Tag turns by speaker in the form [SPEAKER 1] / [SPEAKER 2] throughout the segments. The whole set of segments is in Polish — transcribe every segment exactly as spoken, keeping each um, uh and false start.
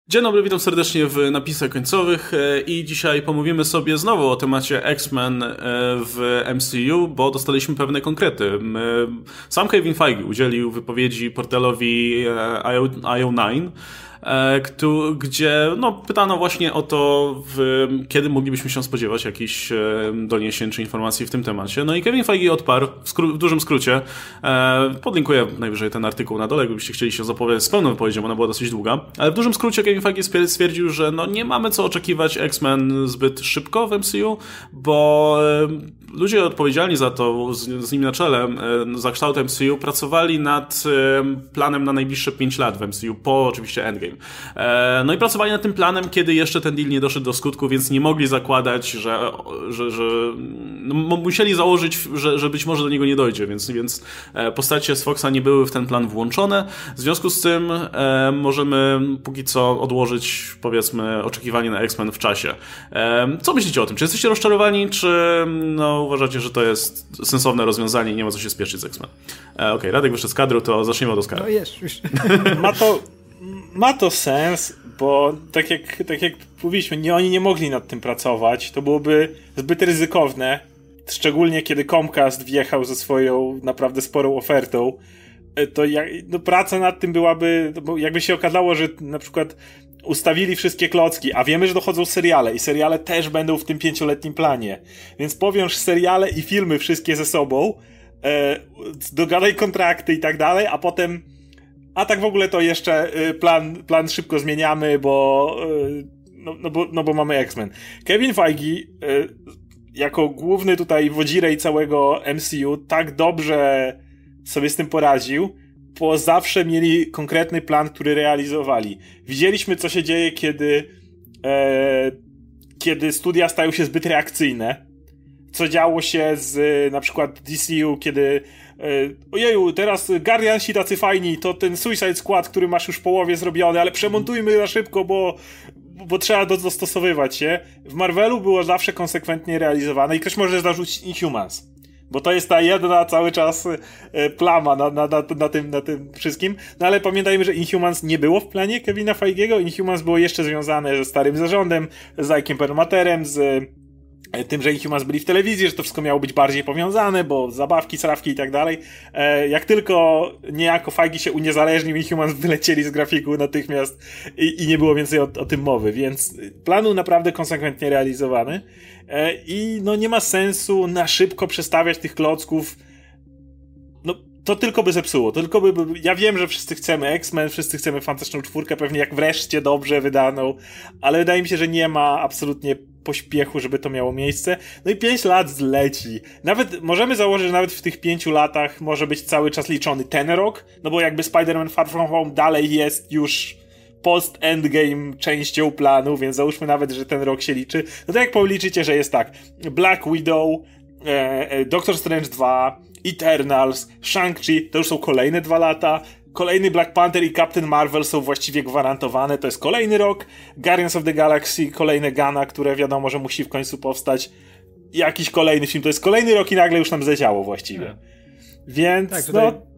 [SPEAKER 1] Dzień dobry, witam serdecznie w napisach końcowych i dzisiaj pomówimy sobie znowu o temacie X-Men w M C U, bo dostaliśmy pewne konkrety. Sam Kevin Feige udzielił wypowiedzi portalowi I O dziewięć, gdzie no, pytano właśnie o to, w, kiedy moglibyśmy się spodziewać jakichś doniesień czy informacji w tym temacie. No i Kevin Feige odparł, w, skró- w dużym skrócie, e, podlinkuję najwyżej ten artykuł na dole, gdybyście chcieli się zapowiedzieć z pełną wypowiedzią, ona była dosyć długa, ale w dużym skrócie Kevin Feige stwierdził, że no, nie mamy co oczekiwać X-Men zbyt szybko w M C U, bo e, ludzie odpowiedzialni za to, z, z nimi na czele, e, za kształt M C U, pracowali nad e, planem na najbliższe pięć lat w M C U, po oczywiście Endgame. No i pracowali nad tym planem, kiedy jeszcze ten deal nie doszedł do skutku, więc nie mogli zakładać, że, że, że no, musieli założyć, że, że być może do niego nie dojdzie, więc, więc postacie z Foxa nie były w ten plan włączone. W związku z tym e, możemy póki co odłożyć, powiedzmy, oczekiwanie na X-Men w czasie. E, co myślicie o tym? Czy jesteście rozczarowani, czy no, uważacie, że to jest sensowne rozwiązanie i nie ma co się spieszyć z X-Men? E, Okej, okay, Radek wyszedł z kadru, to zaczniemy od Oskara.
[SPEAKER 2] No jest, już.
[SPEAKER 3] Ma to... Ma to sens, bo tak jak, tak jak mówiliśmy, nie, oni nie mogli nad tym pracować. To byłoby zbyt ryzykowne, szczególnie kiedy Comcast wjechał ze swoją naprawdę sporą ofertą. To jak, no praca nad tym byłaby, bo jakby się okazało, że na przykład ustawili wszystkie klocki, a wiemy, że dochodzą seriale i seriale też będą w tym pięcioletnim planie. Więc powiąż seriale i filmy wszystkie ze sobą, e, dogadaj kontrakty i tak dalej, a potem a tak w ogóle to jeszcze plan, plan szybko zmieniamy, bo no, no, bo, no bo mamy X-Men. Kevin Feige jako główny tutaj wodzirej całego M C U tak dobrze sobie z tym poradził, bo zawsze mieli konkretny plan, który realizowali. Widzieliśmy, co się dzieje, kiedy e, kiedy studia stają się zbyt reakcyjne. Co działo się z na przykład D C U, kiedy ojeju, teraz Guardiansi tacy fajni, to ten Suicide Squad, który masz już w połowie zrobiony, ale przemontujmy na szybko, bo, bo trzeba dostosowywać się. W Marvelu było zawsze konsekwentnie realizowane i ktoś może zarzucić Inhumans, bo to jest ta jedna cały czas plama na, na, na, na, tym, na tym wszystkim. No ale pamiętajmy, że Inhumans nie było w planie Kevina Feige'ego. Inhumans było jeszcze związane ze starym zarządem, z Ike'em Perlmutterem, z tym, że Inhumans byli w telewizji, że to wszystko miało być bardziej powiązane, bo zabawki, srawki i tak dalej. Jak tylko niejako Feige się uniezależnił, Inhumans wylecieli z grafiku natychmiast i, i nie było więcej o, o tym mowy, więc plan był naprawdę konsekwentnie realizowany i no nie ma sensu na szybko przestawiać tych klocków. No to tylko by zepsuło, to tylko by, by... Ja wiem, że wszyscy chcemy X-Men, wszyscy chcemy Fantastyczną Czwórkę, pewnie jak wreszcie dobrze wydaną, ale wydaje mi się, że nie ma absolutnie pośpiechu, żeby to miało miejsce. No i pięć lat zleci. Nawet, możemy założyć, że nawet w tych pięciu latach może być cały czas liczony ten rok, no bo jakby Spider-Man Far From Home dalej jest już post-endgame częścią planu, więc załóżmy nawet, że ten rok się liczy. No to jak policzycie, że jest tak, Black Widow, e, e, Doctor Strange dwa, Eternals, Shang-Chi, to już są kolejne dwa lata, kolejny Black Panther i Captain Marvel są właściwie gwarantowane, to jest kolejny rok, Guardians of the Galaxy, kolejne Gana, które wiadomo, że musi w końcu powstać, jakiś kolejny film, to jest kolejny rok i nagle już nam zleciało właściwie. Hmm. Więc tak, tutaj... no...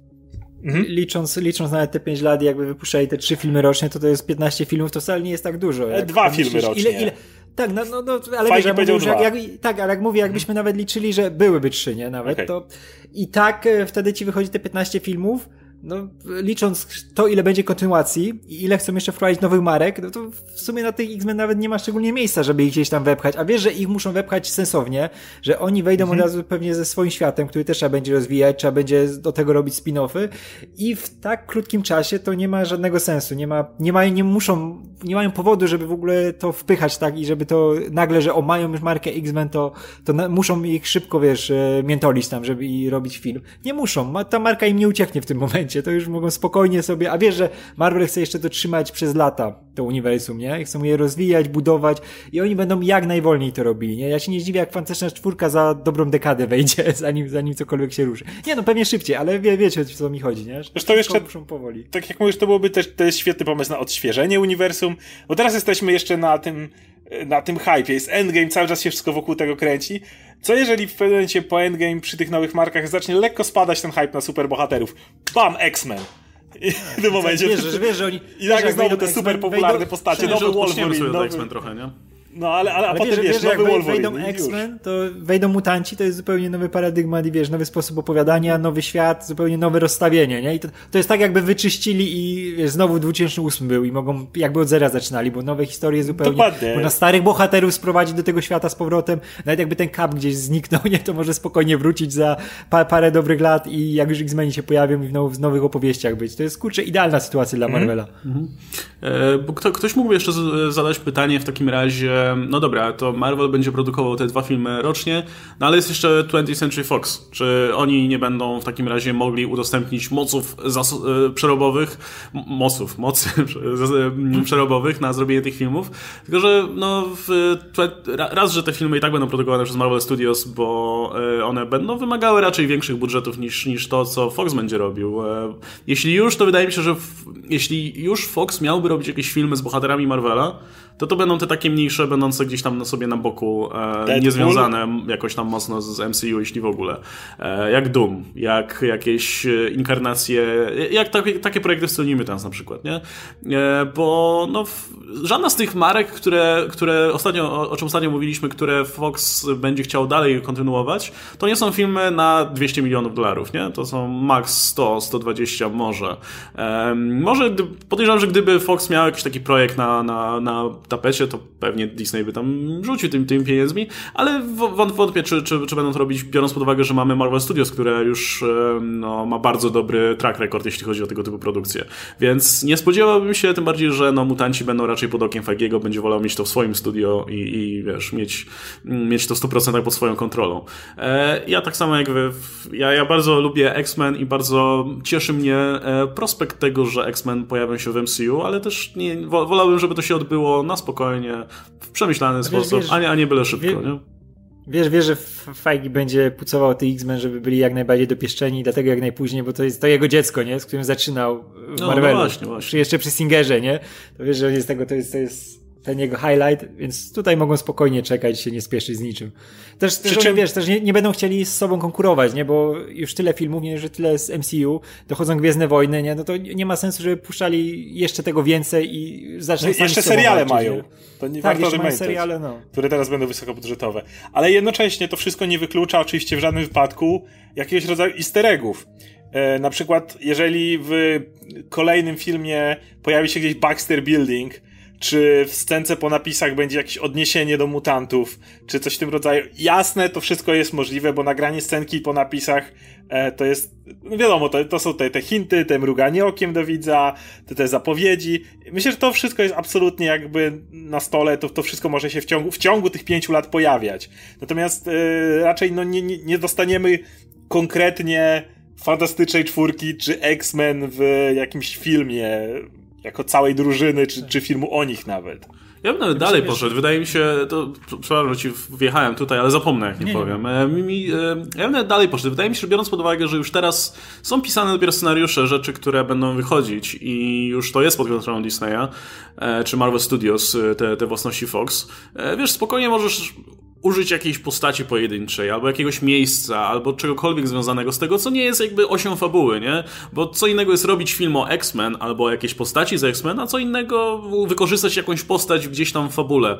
[SPEAKER 2] Mhm. Licząc, licząc nawet te pięć lat, jakby wypuszczali te trzy filmy rocznie, to to jest piętnaście filmów, to wcale nie jest tak dużo.
[SPEAKER 3] Jak Dwa filmy myślisz, rocznie. Ile, ile...
[SPEAKER 2] Tak, no, no, no ale wiesz, ja mówię, że jak, jak, tak, ale jak mówię, jakbyśmy nawet liczyli, że byłyby trzy, nie, nawet, okay. To i tak wtedy ci wychodzi te piętnaście filmów, no, licząc to, ile będzie kontynuacji i ile chcą jeszcze wprowadzić nowych marek, no to w sumie na tych X-Men nawet nie ma szczególnie miejsca, żeby ich gdzieś tam wepchać, a wiesz, że ich muszą wepchać sensownie, że oni wejdą mhm. od razu pewnie ze swoim światem, który też trzeba będzie rozwijać, trzeba będzie do tego robić spin-offy i w tak krótkim czasie to nie ma żadnego sensu, nie ma, nie mają, nie muszą, nie mają powodu, żeby w ogóle to wpychać, tak, i żeby to nagle, że o, mają już markę X-Men, to, to na, muszą ich szybko, wiesz, miętolić tam, żeby i robić film. Nie muszą, ta marka im nie ucieknie w tym momencie, to już mogą spokojnie sobie, a wiesz, że Marvel chce jeszcze to trzymać przez lata, to uniwersum, nie? I chcą je rozwijać, budować i oni będą jak najwolniej to robili, nie? Ja się nie zdziwię, jak Fantastyczna Czwórka za dobrą dekadę wejdzie, zanim, zanim cokolwiek się ruszy. Nie, no pewnie szybciej, ale wie, wiecie, o co mi chodzi, nie?
[SPEAKER 3] Zresztą jeszcze, muszą powoli. Tak jak mówisz, to byłoby też, to jest świetny pomysł na odświeżenie uniwersum, bo teraz jesteśmy jeszcze na tym, na tym hypie, jest Endgame, cały czas się wszystko wokół tego kręci. Co jeżeli w pewnym momencie po Endgame przy tych nowych markach zacznie lekko spadać ten hype na superbohaterów? Bam, X-Men. I w tym momencie...
[SPEAKER 2] Wiesz, że, wiesz, że oni...
[SPEAKER 3] I nagle znowu te super popularne wejdą, postacie, nowy Wolverine.
[SPEAKER 1] Sobie
[SPEAKER 3] nowy...
[SPEAKER 1] X-Men trochę, nie?
[SPEAKER 3] No, ale, ale, ale a
[SPEAKER 2] wiesz,
[SPEAKER 3] potem wiesz,
[SPEAKER 2] wiesz
[SPEAKER 3] nowy
[SPEAKER 2] jak
[SPEAKER 3] Wolverine.
[SPEAKER 2] Wejdą X-Men, to wejdą mutanci, to jest zupełnie nowy paradygmat i wiesz, nowy sposób opowiadania, nowy świat, zupełnie nowe rozstawienie, nie? I to, to jest tak jakby wyczyścili i wiesz, znowu dwa tysiące ósmy był i mogą jakby od zera zaczynali, bo nowe historie zupełnie...
[SPEAKER 3] Dokładnie.
[SPEAKER 2] Można starych bohaterów sprowadzić do tego świata z powrotem, nawet jakby ten Cap gdzieś zniknął, nie? To może spokojnie wrócić za pa, parę dobrych lat i jak już X-Meni się pojawią i w, now, w nowych opowieściach być. To jest, kurczę, idealna sytuacja dla Marvela.
[SPEAKER 1] Mm-hmm. E, bo kto, ktoś mógłby jeszcze z, zadać pytanie w takim razie, no dobra, to Marvel będzie produkował te dwa filmy rocznie, no ale jest jeszcze twentieth Century Fox. Czy oni nie będą w takim razie mogli udostępnić moców zas- przerobowych, m- moców, mocy przerobowych na zrobienie tych filmów? Tylko, że no w, raz, że te filmy i tak będą produkowane przez Marvel Studios, bo one będą wymagały raczej większych budżetów niż, niż to, co Fox będzie robił. Jeśli już, to wydaje mi się, że w, jeśli już Fox miałby robić jakieś filmy z bohaterami Marvela, to to będą te takie mniejsze, będące gdzieś tam na sobie na boku, e, niezwiązane jakoś tam mocno z M C U, jeśli w ogóle. E, jak Doom, jak jakieś inkarnacje, jak takie, takie projekty w stylu Mutants na przykład, nie? E, bo no, w, żadna z tych marek, które, które ostatnio, o, o czym ostatnio mówiliśmy, które Fox będzie chciał dalej kontynuować, to nie są filmy na dwieście milionów dolarów, nie? To są max sto, sto dwadzieścia może. E, może podejrzewam, że gdyby Fox miał jakiś taki projekt na, na, na tapecie, to pewnie Disney by tam rzucił tym, tymi pieniędzmi, ale wątpię, czy, czy, czy będą to robić, biorąc pod uwagę, że mamy Marvel Studios, które już no, ma bardzo dobry track record, jeśli chodzi o tego typu produkcje. Więc nie spodziewałbym się, tym bardziej, że no, mutanci będą raczej pod okiem Feigiego, będzie wolał mieć to w swoim studio i, i wiesz, mieć, mieć to w stu procentach pod swoją kontrolą. E, ja tak samo jak wy, ja, ja bardzo lubię X-Men i bardzo cieszy mnie e, prospekt tego, że X-Men pojawią się w M C U, ale też nie, wolałbym, żeby to się odbyło na spokojnie, w przemyślany wiesz, sposób, wiesz, a, nie, a nie byle szybko, wie, nie?
[SPEAKER 2] Wiesz, wiesz, że Feige będzie pucował tych X-Men, żeby byli jak najbardziej dopieszczeni i dlatego jak najpóźniej, bo to jest to jego dziecko, nie? Z którym zaczynał w
[SPEAKER 1] no,
[SPEAKER 2] Marvelu.
[SPEAKER 1] No właśnie, właśnie.
[SPEAKER 2] Jeszcze przy Singerze, nie? To wiesz, że on jest tego, to jest, to jest ten jego highlight, więc tutaj mogą spokojnie czekać, się nie spieszyć z niczym. Też, też czym... oni, wiesz, też nie, nie będą chcieli z sobą konkurować, nie? Bo już tyle filmów, nie, że tyle z M C U, dochodzą Gwiezdne Wojny, nie? No to nie ma sensu, żeby puszczali jeszcze tego więcej i zaczną
[SPEAKER 3] no, jeszcze seriale walczyć, mają. Nie? To nie
[SPEAKER 2] tak,
[SPEAKER 3] warto
[SPEAKER 2] mają seriale, no.
[SPEAKER 3] Które teraz będą wysokobudżetowe. Ale jednocześnie to wszystko nie wyklucza oczywiście w żadnym wypadku jakiegoś rodzaju easter eggów. E, na przykład, jeżeli w kolejnym filmie pojawi się gdzieś Baxter Building, czy w scence po napisach będzie jakieś odniesienie do mutantów, czy coś w tym rodzaju. Jasne, to wszystko jest możliwe, bo nagranie scenki po napisach e, to jest, no wiadomo, to, to są te, te hinty, te mruganie okiem do widza, te, te zapowiedzi. Myślę, że to wszystko jest absolutnie jakby na stole, to, to wszystko może się w ciągu, w ciągu tych pięciu lat pojawiać. Natomiast e, raczej no, nie, nie, nie dostaniemy konkretnie Fantastycznej Czwórki czy X-Men w jakimś filmie jako całej drużyny, czy, czy filmu o nich nawet.
[SPEAKER 1] Ja bym nawet dalej wiesz, poszedł. Wydaje mi się, to, przepraszam, że ci wjechałem tutaj, ale zapomnę, jak nie, nie powiem. Nie. Mi, ja bym nawet dalej poszedł. Wydaje mi się, że biorąc pod uwagę, że już teraz są pisane dopiero scenariusze rzeczy, które będą wychodzić i już to jest pod kontrolą Disneya, czy Marvel Studios, te, te własności Fox. Wiesz, spokojnie możesz użyć jakiejś postaci pojedynczej, albo jakiegoś miejsca, albo czegokolwiek związanego z tego, co nie jest jakby osią fabuły, nie? Bo co innego jest robić film o X-Men, albo jakieś postaci z X-Men, a co innego wykorzystać jakąś postać gdzieś tam w fabule.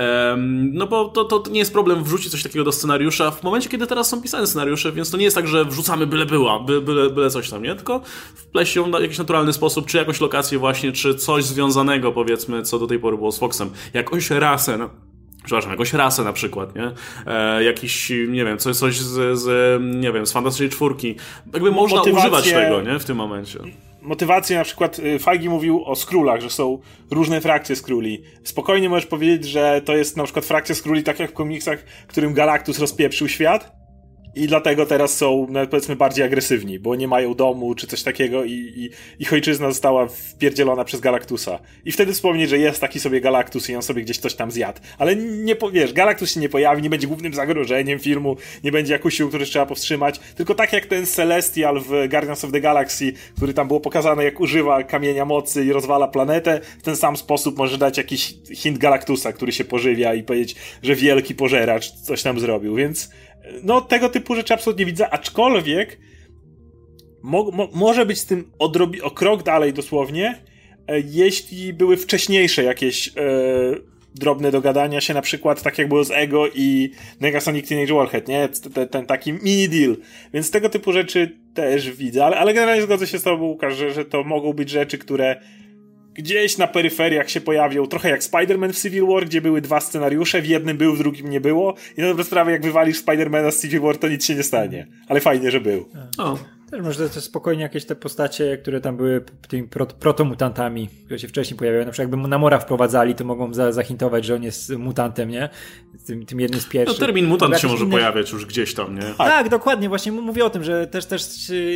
[SPEAKER 1] Um, no bo to, to nie jest problem wrzucić coś takiego do scenariusza w momencie, kiedy teraz są pisane scenariusze, więc to nie jest tak, że wrzucamy byle była, by, byle, byle coś tam, nie? Tylko wpleść ją w jakiś naturalny sposób, czy jakąś lokację właśnie, czy coś związanego, powiedzmy, co do tej pory było z Foxem. Jakąś rasę, no. Przepraszam, jakąś rasę na przykład, nie? E, jakiś, nie wiem, coś, coś z, z, nie wiem, z Fantastycznej Czwórki. Jakby można Motywacje... używać tego, nie? W tym momencie.
[SPEAKER 3] Motywacje, na przykład Feige mówił o Skrullach, że są różne frakcje Skrulli. Spokojnie możesz powiedzieć, że to jest na przykład frakcja Skrulli, tak jak w komiksach, którym Galactus rozpieprzył świat. I dlatego teraz są, no, powiedzmy, bardziej agresywni, bo nie mają domu czy coś takiego i, i ich ojczyzna została wpierdzielona przez Galactusa. I wtedy wspomnieć, że jest taki sobie Galactus i on sobie gdzieś coś tam zjadł. Ale nie, wiesz, Galactus się nie pojawi, nie będzie głównym zagrożeniem filmu, nie będzie jakąś siłą, którą trzeba powstrzymać. Tylko tak jak ten Celestial w Guardians of the Galaxy, który tam było pokazane, jak używa kamienia mocy i rozwala planetę, w ten sam sposób może dać jakiś hint Galactusa, który się pożywia i powiedzieć, że wielki pożeracz coś tam zrobił, więc no tego typu rzeczy absolutnie widzę, aczkolwiek mo- mo- może być z tym odrobi- o krok dalej dosłownie, e, jeśli były wcześniejsze jakieś e, drobne dogadania się, na przykład tak jak było z Ego i Negasonic Teenage Warhead, nie? Ten, ten taki mini deal. Więc tego typu rzeczy też widzę, ale, ale generalnie zgodzę się z tobą, Łukasz, że, że to mogą być rzeczy, które gdzieś na peryferiach się pojawią, trochę jak Spider-Man w Civil War, gdzie były dwa scenariusze, w jednym był, w drugim nie było i na dobrą sprawę jak wywalisz Spider-Mana z Civil War, to nic się nie stanie. Ale fajnie, że był.
[SPEAKER 1] O.
[SPEAKER 2] Też może to spokojnie jakieś te postacie, które tam były tymi pro, protomutantami, które się wcześniej pojawiały, na przykład jakby Namora wprowadzali, to mogą za, zahintować, że on jest mutantem, nie? Tym, tym jednym z pierwszych.
[SPEAKER 1] No termin mutant się może
[SPEAKER 2] inne...
[SPEAKER 1] pojawiać już gdzieś tam, nie?
[SPEAKER 2] Tak. tak, dokładnie, właśnie mówię o tym, że też też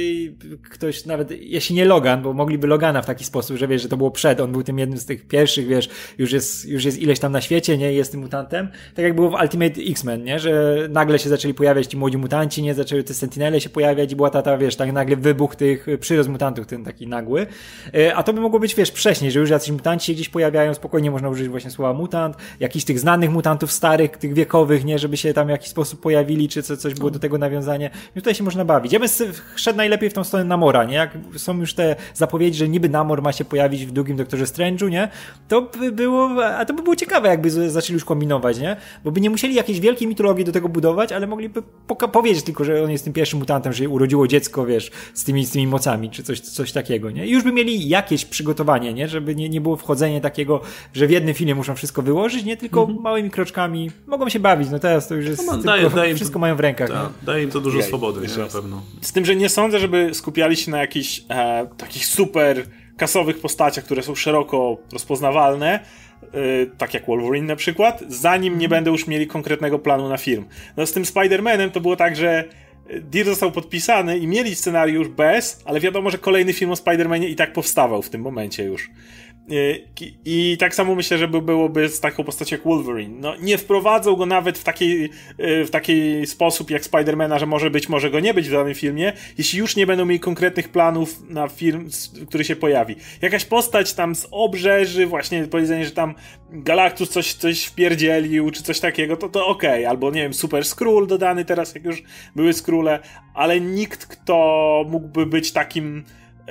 [SPEAKER 2] ktoś nawet, jeśli nie Logan, bo mogliby Logana w taki sposób, że wiesz, że to było przed, on był tym jednym z tych pierwszych, wiesz, już jest, już jest ileś tam na świecie, nie? Jest tym mutantem. Tak jak było w Ultimate X-Men, nie? Że nagle się zaczęli pojawiać ci młodzi mutanci, nie? Zaczęły te Sentinele się pojawiać i była ta, ta wiesz, tak nagle wybuch tych przyrost mutantów, ten taki nagły. A to by mogło być, wiesz, wcześniej, że już jacyś mutanci się gdzieś pojawiają, spokojnie można użyć właśnie słowa mutant, jakichś tych znanych mutantów starych, tych wiekowych, nie, żeby się tam w jakiś sposób pojawili, czy co, coś było do tego nawiązanie. I tutaj się można bawić. Ja bym szedł najlepiej w tą stronę Namora, nie? Jak są już te zapowiedzi, że niby Namor ma się pojawić w drugim Doktorze Strange'u, nie? To by było, a to by było ciekawe, jakby zaczęli już kombinować, nie? Bo by nie musieli jakiejś wielkiej mitologii do tego budować, ale mogliby poka- powiedzieć tylko, że on jest tym pierwszym mutantem, że urodziło dziecko, wiesz, z tymi, z tymi mocami, czy coś, coś takiego, nie? I już by mieli jakieś przygotowanie, nie? Żeby nie, nie było wchodzenie takiego, że w jednym filmie muszą wszystko wyłożyć, nie? Tylko mm-hmm. małymi kroczkami mogą się bawić, no teraz to już jest, no,
[SPEAKER 1] tylko, daje, daje
[SPEAKER 2] wszystko
[SPEAKER 1] to,
[SPEAKER 2] mają w rękach.
[SPEAKER 1] Ta, daje im to dużo Jej, swobody, nie? Na pewno.
[SPEAKER 3] Z tym, że nie sądzę, żeby skupiali się na jakichś e, takich super kasowych postaciach, które są szeroko rozpoznawalne, Yy, tak jak Wolverine na przykład, zanim nie będą już mieli konkretnego planu na film. No z tym Spider-Manem to było tak, że deal został podpisany i mieli scenariusz bez, ale wiadomo, że kolejny film o Spider-Manie i tak powstawał w tym momencie już. I tak samo myślę, że byłoby z taką postacią jak Wolverine. No, nie wprowadzą go nawet w taki, w taki sposób jak Spider-Mana, że może być, może go nie być w danym filmie, jeśli już nie będą mieli konkretnych planów na film, który się pojawi. Jakaś postać tam z obrzeży, właśnie powiedzenie, że tam Galactus coś, coś wpierdzielił, czy coś takiego, to, to okej. Okay. Albo, nie wiem, Super Skrull dodany teraz, jak już były Skrulle, ale nikt, kto mógłby być takim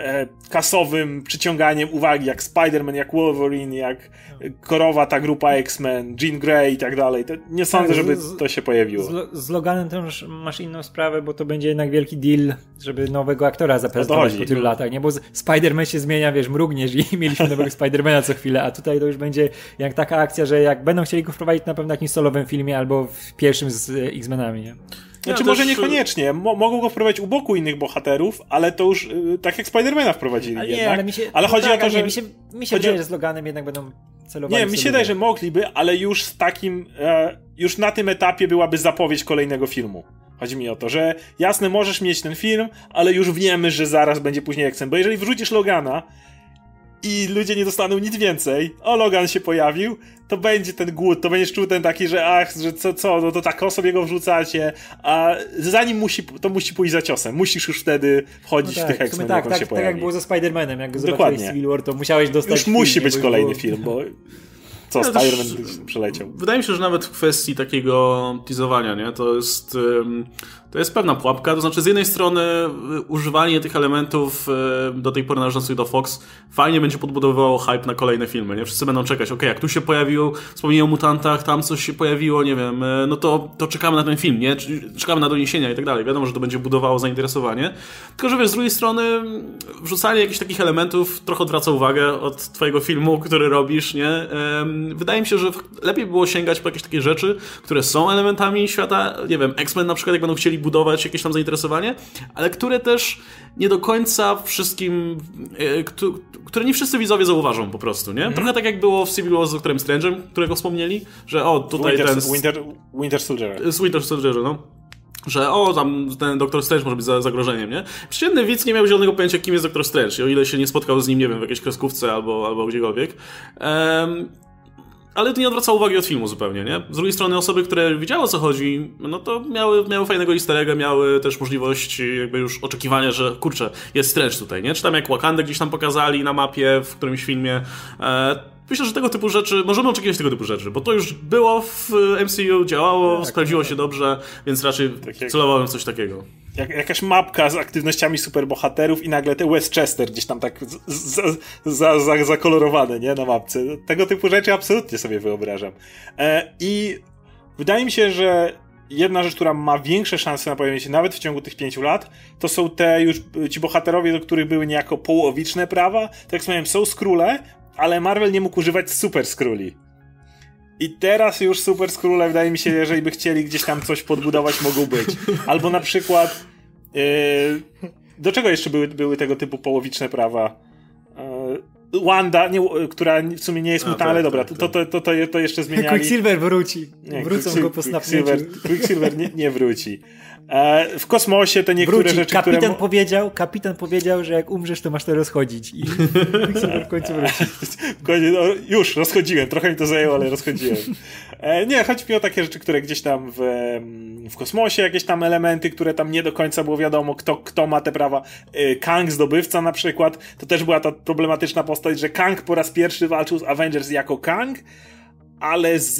[SPEAKER 3] kasowym przyciąganiem uwagi, jak Spider-Man, jak Wolverine, jak korowa ta grupa X-Men, Jean Grey i tak dalej. To nie sądzę, tak, żeby z, to się pojawiło.
[SPEAKER 2] Z, z Loganem też masz inną sprawę, bo to będzie jednak wielki deal, żeby nowego aktora zaprezentować po tylu latach, nie? Bo Spider-Man się zmienia, wiesz, mrugniesz i mieliśmy nowego Spider-Mana co chwilę, a tutaj to już będzie jak taka akcja, że jak będą chcieli go wprowadzić na pewno w jakimś solowym filmie albo w pierwszym z X-Menami, nie?
[SPEAKER 3] Znaczy ja może też... niekoniecznie, Mo- mogą go wprowadzić u boku innych bohaterów, ale to już yy, tak jak Spider-Mana wprowadzili ale nie, jednak. Ale, mi się, ale chodzi
[SPEAKER 2] tak,
[SPEAKER 3] o to, że...
[SPEAKER 2] Nie, mi się, mi się
[SPEAKER 3] chodzi...
[SPEAKER 2] wydaje, że z Loganem jednak będą celowali.
[SPEAKER 3] Nie, mi się wydaje, że mogliby, ale już z takim... E, już na tym etapie byłaby zapowiedź kolejnego filmu. Chodzi mi o to, że jasne, możesz mieć ten film, ale już wiemy, że zaraz będzie później X-Men, bo jeżeli wrzucisz Logana i ludzie nie dostaną nic więcej, o, Logan się pojawił, to będzie ten głód, to będziesz czuł ten taki, że ach, że co, co, no to tak o sobie go wrzucacie, a zanim musi, to musi pójść za ciosem, musisz już wtedy wchodzić no tak, w tych X-Men,
[SPEAKER 2] tak,
[SPEAKER 3] jak on
[SPEAKER 2] tak,
[SPEAKER 3] się
[SPEAKER 2] tak,
[SPEAKER 3] pojawi.
[SPEAKER 2] tak jak było ze Spider-Manem, jak go zobaczyłeś w Civil War, to musiałeś dostać
[SPEAKER 3] już
[SPEAKER 2] film,
[SPEAKER 3] musi być
[SPEAKER 2] bo
[SPEAKER 3] kolejny
[SPEAKER 2] było...
[SPEAKER 3] film, bo co, ja Spider-Man też, przeleciał.
[SPEAKER 1] Wydaje mi się, że nawet w kwestii takiego teasowania, nie, to jest... Um... To jest pewna pułapka, to znaczy z jednej strony używanie tych elementów do tej pory należących do Fox fajnie będzie podbudowywało hype na kolejne filmy, nie? Wszyscy będą czekać, okej, okay, jak tu się pojawił, wspomnienie o mutantach, tam coś się pojawiło, nie wiem, no to, to czekamy na ten film, nie? Czekamy na doniesienia i tak dalej. Wiadomo, że to będzie budowało zainteresowanie. Tylko, że wiesz, z drugiej strony wrzucanie jakichś takich elementów trochę odwraca uwagę od twojego filmu, który robisz, nie? Wydaje mi się, że lepiej było sięgać po jakieś takie rzeczy, które są elementami świata, nie wiem, X-Men na przykład, jak będą chcieli budować jakieś tam zainteresowanie, ale które też nie do końca wszystkim, które nie wszyscy widzowie zauważą po prostu, nie? Mm-hmm. Trochę tak jak było w Civil War z Doktorem Strange'em, którego wspomnieli, że o, tutaj
[SPEAKER 3] Winter,
[SPEAKER 1] ten...
[SPEAKER 3] Winter, Winter Soldier.
[SPEAKER 1] Z Winter Soldier, no. Że o, tam ten Doktor Strange może być zagrożeniem, nie? Przeciętny widz nie miał zielonego pojęcia, kim jest Doktor Strange, o ile się nie spotkał z nim, nie wiem, w jakiejś kreskówce albo, albo gdziekolwiek. Um, Ale to nie odwraca uwagi od filmu zupełnie, nie? Z drugiej strony osoby, które wiedziały, o co chodzi, no to miały, miały fajnego easter egga, miały też możliwość jakby już oczekiwania, że kurczę, jest Strange tutaj, nie? Czy tam jak Wakandę gdzieś tam pokazali na mapie w którymś filmie. E, myślę, że tego typu rzeczy, możemy oczekiwać tego typu rzeczy, bo to już było w M C U, działało, tak, sprawdziło tak. się dobrze, więc raczej tak jak, celowałem coś takiego.
[SPEAKER 3] jak, jakaś mapka z aktywnościami superbohaterów i nagle te Westchester gdzieś tam tak za, za, za, zakolorowane, nie, na mapce. Tego typu rzeczy absolutnie sobie wyobrażam. E, I wydaje mi się, że jedna rzecz, która ma większe szanse na pojawienie się nawet w ciągu tych pięciu lat, to są te już ci bohaterowie, do których były niejako połowiczne prawa. Tak jak wspomniałem, są Skrulle, ale Marvel nie mógł używać Super Skrulli. I teraz już Super Skrulle, wydaje mi się, jeżeli by chcieli gdzieś tam coś podbudować, mogą być. Albo na przykład yy, do czego jeszcze były, były tego typu połowiczne prawa? Yy, Wanda, nie, która w sumie nie jest mutant, tak, ale dobra, tak, to, to, to, to, to jeszcze zmieniali.
[SPEAKER 2] Quicksilver wróci. Nie, Wrócą Quicksil- go po snapnięciu.
[SPEAKER 3] Quicksilver, Quicksilver nie, nie wróci. E, w kosmosie te niektóre
[SPEAKER 2] wróci.
[SPEAKER 3] rzeczy,
[SPEAKER 2] kapitan
[SPEAKER 3] które...
[SPEAKER 2] powiedział, kapitan powiedział, że jak umrzesz, to masz to rozchodzić. I Quicksilver w końcu wróci.
[SPEAKER 3] No, już, rozchodziłem. Trochę mi to zajęło, ale rozchodziłem. E, nie, chodzi mi o takie rzeczy, które gdzieś tam w, w kosmosie, jakieś tam elementy, które tam nie do końca było wiadomo, kto, kto ma te prawa. E, Kang, zdobywca na przykład, to też była ta problematyczna postać, że Kang po raz pierwszy walczył z Avengers jako Kang, ale z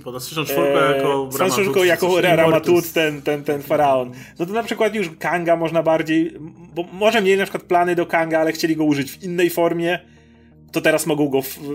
[SPEAKER 1] Fanastyczną
[SPEAKER 3] e, jako Ramatut, ten, ten, ten faraon. No to na przykład już Kanga można bardziej, bo może mieli na przykład plany do Kanga, ale chcieli go użyć w innej formie, to teraz mogą go w,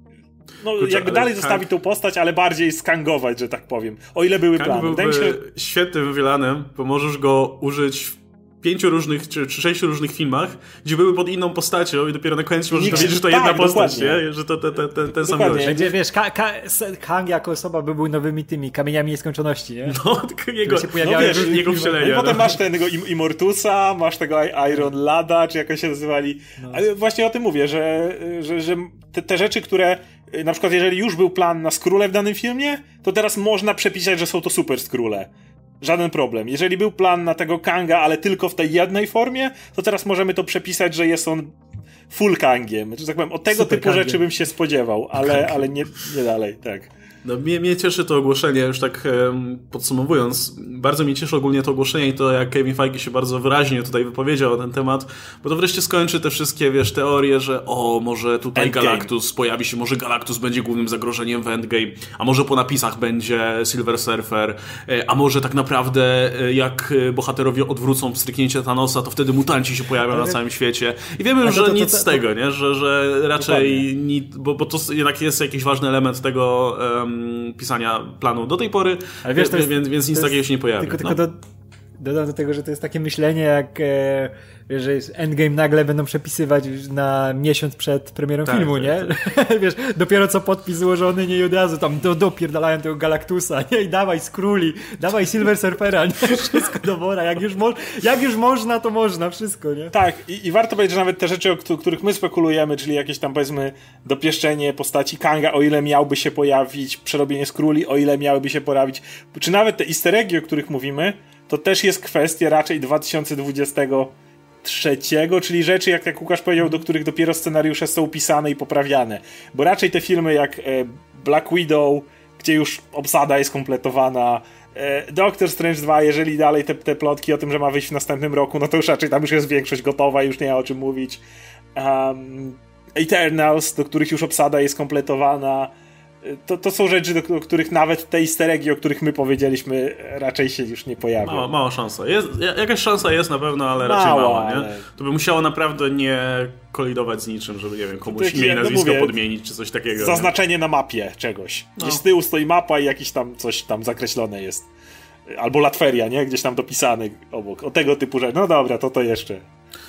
[SPEAKER 3] no Kurczę, jakby dalej Kang... zostawić tą postać, ale bardziej skangować, że tak powiem. O ile były
[SPEAKER 1] Kang
[SPEAKER 3] plany.
[SPEAKER 1] byłby
[SPEAKER 3] mi się...
[SPEAKER 1] świetnym villainem, bo możesz go użyć w pięciu różnych, czy, czy sześciu różnych filmach, gdzie były pod inną postacią i dopiero na końcu możesz dowiedzieć, że to
[SPEAKER 3] tak,
[SPEAKER 1] jedna postać,
[SPEAKER 3] dokładnie.
[SPEAKER 1] nie? Że to ten, ten, ten, ten sam gość.
[SPEAKER 2] Będzie, wiesz, Ka- Ka- Kang jako osoba by był nowymi tymi kamieniami nieskończoności, nie?
[SPEAKER 1] No, tylko jego,
[SPEAKER 2] się pojawiały
[SPEAKER 1] no, wiesz, jego wcielenia.
[SPEAKER 3] No i potem
[SPEAKER 1] no.
[SPEAKER 3] masz tego Immortusa, masz tego Iron Lada, czy jak się nazywali. No. Ale właśnie o tym mówię, że, że, że te, te rzeczy, które na przykład jeżeli już był plan na Skrulle w danym filmie, to teraz można przepisać, że są to Super Skrulle. Żaden problem. Jeżeli był plan na tego Kanga, ale tylko w tej jednej formie, to teraz możemy to przepisać, że jest on full Kangiem. Że tak powiem, o tego Super typu Kangiem. Rzeczy bym się spodziewał, ale, ale nie, nie dalej, tak.
[SPEAKER 1] No, mnie, mnie cieszy to ogłoszenie, już tak um, podsumowując, bardzo mnie cieszy ogólnie to ogłoszenie i to, jak Kevin Feige się bardzo wyraźnie tutaj wypowiedział na ten temat, bo to wreszcie skończy te wszystkie, wiesz, teorie, że o, może tutaj Endgame. Galactus pojawi się, może Galactus będzie głównym zagrożeniem w Endgame, a może po napisach będzie Silver Surfer, a może tak naprawdę jak bohaterowie odwrócą wstryknięcie Thanosa, to wtedy mutanci się pojawią Ale... na całym świecie. I wiemy już, że to, to, nic to, to, z tego, nie? Że, że raczej, nic, bo, bo to jednak jest jakiś ważny element tego um, pisania planu do tej pory, ale wiesz, jest, więc, więc nic takiego się nie pojawi.
[SPEAKER 2] Tylko,
[SPEAKER 1] no.
[SPEAKER 2] tylko do, dodam do tego, że to jest takie myślenie, jak e, wiesz, że jest Endgame nagle będą przepisywać na miesiąc przed premierą tak, filmu, tak, nie? Tak. Wiesz, dopiero co podpis złożony, nie i od razu tam do, dopierdalają tego Galactusa, nie? I dawaj Skrulli, dawaj Silver Surfera, nie? Wszystko do wora, jak już, mo- jak już można, to można, wszystko, nie?
[SPEAKER 3] Tak, i, i warto powiedzieć, że nawet te rzeczy, o których my spekulujemy, czyli jakieś tam, powiedzmy, dopieszczenie postaci Kanga, o ile miałby się pojawić, przerobienie Skrulli, o ile miałyby się pojawić, czy nawet te easter eggi, o których mówimy, to też jest kwestia raczej dwa tysiące dwudziestego trzeciego, czyli rzeczy, jak, jak Łukasz powiedział, do których dopiero scenariusze są pisane i poprawiane. Bo raczej te filmy jak e, Black Widow, gdzie już obsada jest kompletowana, e, Doctor Strange dwa, jeżeli dalej te, te plotki o tym, że ma wyjść w następnym roku, no to już raczej tam już jest większość gotowa, już nie ma o czym mówić. Um, Eternals, do których już obsada jest kompletowana. To, to są rzeczy, do, do których nawet te easter eggi, o których my powiedzieliśmy, raczej się już nie pojawią.
[SPEAKER 1] Mała, mała szansa. Jest, jakaś szansa jest na pewno, ale mała, raczej mała, nie? Ale... To by musiało naprawdę nie kolidować z niczym, żeby, nie wiem, komuś imię i nazwisko mówię, podmienić, czy coś takiego.
[SPEAKER 3] Zaznaczenie
[SPEAKER 1] nie?
[SPEAKER 3] na mapie czegoś. Gdzieś
[SPEAKER 1] no.
[SPEAKER 3] z tyłu stoi mapa i jakiś tam coś tam zakreślone jest. Albo Latveria, nie? Gdzieś tam dopisany obok. O tego typu rzeczy. No dobra, to to jeszcze.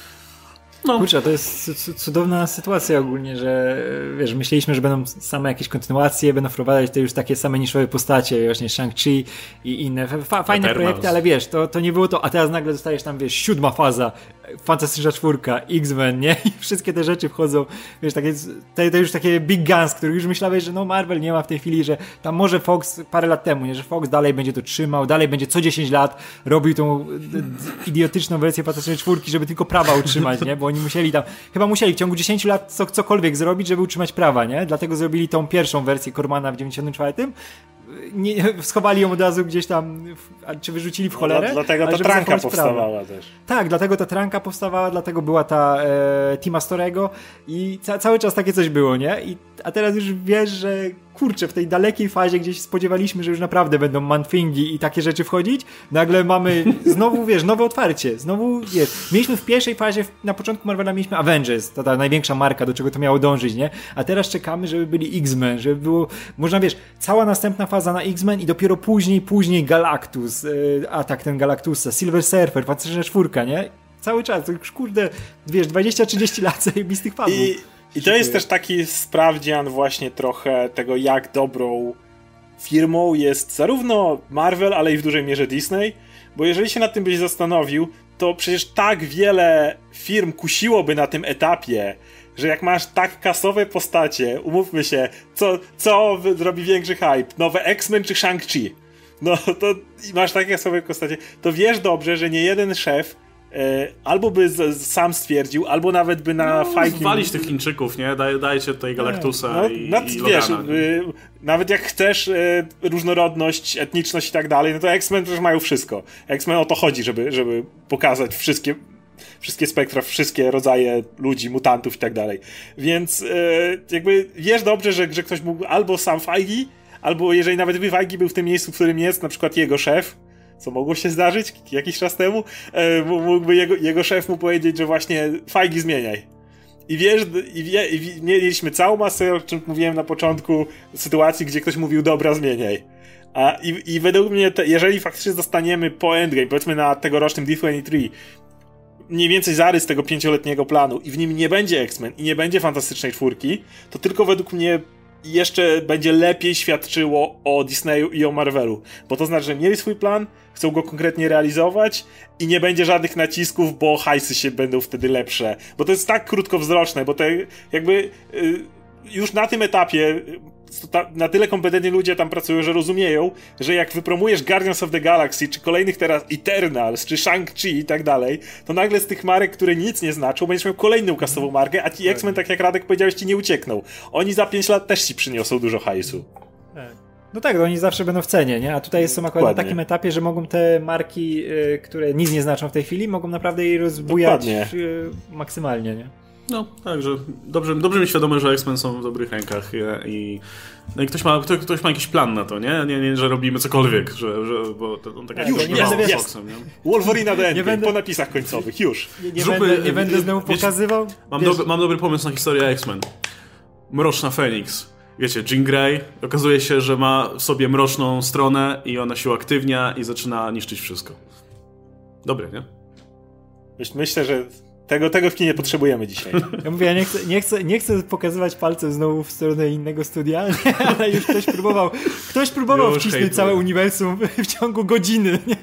[SPEAKER 2] No. Kurczę, to jest cudowna sytuacja ogólnie, że wiesz, myśleliśmy, że będą same jakieś kontynuacje, będą wprowadzać te już takie same niszowe postacie, właśnie Shang-Chi i inne fa- fajne Eternals. Projekty, ale wiesz, to, to nie było to, a teraz nagle dostajesz tam, wiesz, siódma faza, Fantastyczna Czwórka, X-Men, nie? I wszystkie te rzeczy wchodzą, wiesz, takie, te, te już takie big guns, których już myślałeś, że no Marvel nie ma w tej chwili, że tam może Fox parę lat temu, nie? Że Fox dalej będzie to trzymał, dalej będzie co dziesięć lat robił tą d- d- idiotyczną wersję Fantastycznej Czwórki, żeby tylko prawa utrzymać, nie? Bo oni musieli tam, chyba musieli w ciągu dziesięciu lat co, cokolwiek zrobić, żeby utrzymać prawa, nie? Dlatego zrobili tą pierwszą wersję Cormana w dziewięćdziesiątym czwartym. Nie, schowali ją od razu gdzieś tam, czy wyrzucili w cholerę.
[SPEAKER 3] No, dlatego ta tranka powstawała prawa. Też.
[SPEAKER 2] Tak, dlatego ta tranka powstawała, dlatego była ta e, Tima Storego i ca- cały czas takie coś było, nie? I a teraz już wiesz, że kurczę, w tej dalekiej fazie gdzieś spodziewaliśmy, że już naprawdę będą man-thingi i takie rzeczy wchodzić, nagle mamy znowu, wiesz, nowe otwarcie, znowu, wiesz, mieliśmy w pierwszej fazie, na początku Marvela mieliśmy Avengers, to ta największa marka, do czego to miało dążyć, nie? A teraz czekamy, żeby byli X-Men, żeby było, można, wiesz, cała następna faza na X-Men i dopiero później, później Galactus, yy, atak ten Galactusa, Silver Surfer, Pancerna Czwórka, nie? Cały czas, to już kurde, wiesz, dwadzieścia trzydzieści lat zajebistych fanów.
[SPEAKER 3] I, I to jest też taki sprawdzian właśnie trochę tego, jak dobrą firmą jest zarówno Marvel, ale i w dużej mierze Disney, bo jeżeli się nad tym byś zastanowił, to przecież tak wiele firm kusiłoby na tym etapie, że jak masz tak kasowe postacie, umówmy się, co, co zrobi większy hype? Nowe X-Men czy Shang-Chi? No to masz takie kasowe postacie, to wiesz dobrze, że nie jeden szef albo by z, sam stwierdził, albo nawet by na
[SPEAKER 1] no,
[SPEAKER 3] fajki...
[SPEAKER 1] Walić tych Chińczyków, nie? Daj, dajcie tutaj Galactusa no, i,
[SPEAKER 3] no,
[SPEAKER 1] i
[SPEAKER 3] wiesz,
[SPEAKER 1] Logana.
[SPEAKER 3] Y, nawet jak chcesz y, różnorodność, etniczność i tak dalej, no to X-Men też mają wszystko. X-Men o to chodzi, żeby, żeby pokazać wszystkie, wszystkie spektra, wszystkie rodzaje ludzi, mutantów i tak dalej. Więc y, jakby wiesz dobrze, że, że ktoś mógł albo sam Feige, albo jeżeli nawet by Feige był w tym miejscu, w którym jest, na przykład jego szef, co mogło się zdarzyć jakiś czas temu, e, mógłby jego, jego szef mu powiedzieć, że właśnie Feige zmieniaj. I wiesz, i, wie, i mieliśmy całą masę, o czym mówiłem na początku, sytuacji, gdzie ktoś mówił, dobra, zmieniaj. A, i, I według mnie, te, jeżeli faktycznie zostaniemy po Endgame, powiedzmy na tegorocznym D dwadzieścia trzy, mniej więcej zarys tego pięcioletniego planu i w nim nie będzie X-Men i nie będzie Fantastycznej Czwórki, to tylko według mnie jeszcze będzie lepiej świadczyło o Disneyu i o Marvelu, bo to znaczy, że mieli swój plan, chcą go konkretnie realizować i nie będzie żadnych nacisków, bo hajsy się będą wtedy lepsze, bo to jest tak krótkowzroczne, bo te jakby y, już na tym etapie na tyle kompetentni ludzie tam pracują, że rozumieją, że jak wypromujesz Guardians of the Galaxy, czy kolejnych teraz Eternals, czy Shang-Chi i tak dalej, to nagle z tych marek, które nic nie znaczą, będziesz miał kolejną kasową markę, a ci X-Men, tak jak Radek powiedziałeś, ci nie uciekną. Oni za pięć lat też ci przyniosą dużo hajsu.
[SPEAKER 2] No tak, oni zawsze będą w cenie, nie? A tutaj są akurat Dokładnie. na takim etapie, że mogą te marki, y, które nic nie znaczą w tej chwili, mogą naprawdę je rozbujać y, maksymalnie, nie?
[SPEAKER 1] No, także dobrze, dobrze mieć świadomość, że X-Men są w dobrych rękach i, i, no i ktoś, ma, ktoś, ktoś ma jakiś plan na to, nie? Nie, nie że robimy cokolwiek, że, że bo to, on tak jak
[SPEAKER 3] już, nie
[SPEAKER 1] jest,
[SPEAKER 3] będę, jest. Foxem, nie? Wolverina do Endgame, będę, po napisach końcowych, już.
[SPEAKER 2] Nie, nie, Zróbmy, będę, nie będę znowu wiesz, pokazywał.
[SPEAKER 1] Mam, doby, mam dobry pomysł na historię X-Men. Mroczna Feniks. Wiecie, Jean Grey, okazuje się, że ma w sobie mroczną stronę i ona się uaktywnia i zaczyna niszczyć wszystko. Dobre, nie?
[SPEAKER 3] Myślę, że Tego, tego w kinie potrzebujemy dzisiaj.
[SPEAKER 2] Ja mówię, ja nie chcę, nie, chcę, nie chcę pokazywać palcem znowu w stronę innego studia, ale już ktoś próbował ktoś próbował już wcisnąć całe uniwersum w ciągu godziny, nie?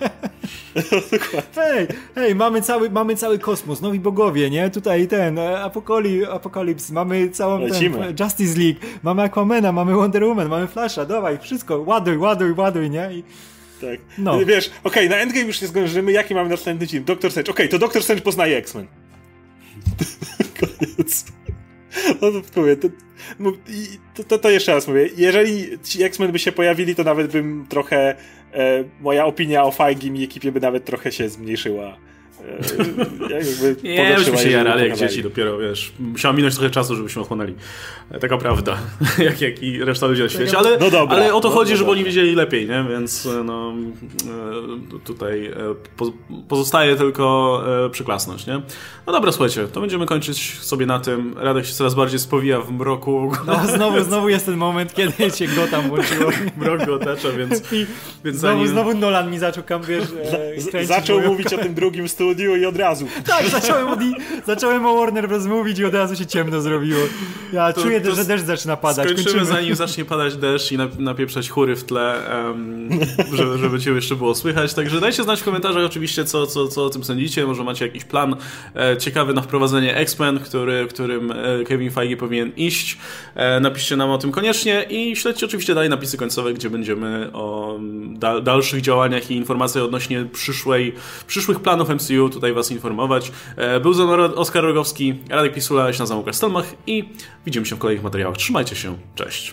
[SPEAKER 2] Hej, hej, mamy cały, mamy cały kosmos, nowi bogowie, nie? Tutaj ten Apokali, Apokalips, mamy całą ten Justice League, mamy Aquamana, mamy Wonder Woman, mamy Flasha, dawaj, wszystko, ładuj, ładuj, ładuj, nie? I
[SPEAKER 3] tak. No. Wiesz, okej, okay, na Endgame już się zdążymy, jaki mamy następny film? Doctor Strange. Okej, okay, to Doctor Strange poznaje X-Men. Koniec. No to mówię, to, to, to, to jeszcze raz mówię, jeżeli ci X-Men by się pojawili, to nawet bym trochę, e, moja opinia o Feigim i ekipie by nawet trochę się zmniejszyła.
[SPEAKER 1] Jakby nie, byśmy się jarali jak dzieci dopiero, wiesz. Musiało minąć trochę czasu, żebyśmy ochłonęli. Taka prawda. jak, jak i reszta ludzi na świecie. Ale, no dobra, ale o to no chodzi, dobra. żeby oni wiedzieli lepiej, nie? Więc no, tutaj pozostaje tylko przyklasnąć, nie? No dobra, słuchajcie, to będziemy kończyć sobie na tym. Radek się coraz bardziej spowija w mroku.
[SPEAKER 2] No znowu, znowu jest ten moment, kiedy się go tam włączyło.
[SPEAKER 1] Mrok go otacza, więc... więc
[SPEAKER 2] znowu,
[SPEAKER 1] zanim...
[SPEAKER 2] znowu Nolan mi zaczął kam, wiesz,
[SPEAKER 3] Z, Zaczął mówić o tym drugim studiu i od razu.
[SPEAKER 2] Tak, zacząłem, od, zacząłem o Warner Bros. Mówić i od razu się ciemno zrobiło. Ja to, czuję, to że deszcz zaczyna padać.
[SPEAKER 1] Skończymy,
[SPEAKER 2] Kończymy.
[SPEAKER 1] zanim zacznie padać deszcz i napieprzać chóry w tle, um, żeby, żeby cię jeszcze było słychać. Także dajcie znać w komentarzach oczywiście, co, co, co o tym sądzicie. Może macie jakiś plan e, ciekawy na wprowadzenie X-Men, który, którym e, Kevin Feige powinien iść. E, napiszcie nam o tym koniecznie i śledźcie oczywiście dalej napisy końcowe, gdzie będziemy o da, dalszych działaniach i informacjach odnośnie przyszłej, przyszłych planów M C U tutaj was informować. E, był ze mną Oskar Rogowski, Radek Pisula, ja się nazywam Łukasz Stelmach i widzimy się w kolejnych materiałach. Trzymajcie się, cześć.